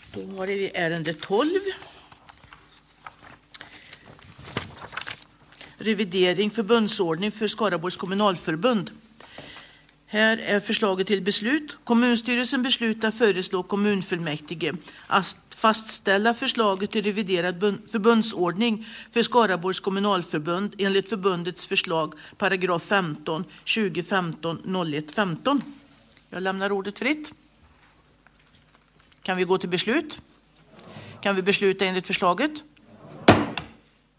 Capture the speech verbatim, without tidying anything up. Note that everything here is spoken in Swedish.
Då har vi ärende tolv. Revidering förbundsordning för Skaraborgs kommunalförbund. Här är förslaget till beslut. Kommunstyrelsen beslutar föreslå kommunfullmäktige att fastställa förslaget till reviderad förbundsordning för Skaraborgs kommunalförbund enligt förbundets förslag paragraf femton tjugo femton noll ett femton. Jag lämnar ordet fritt. Kan vi gå till beslut? Kan vi besluta enligt förslaget?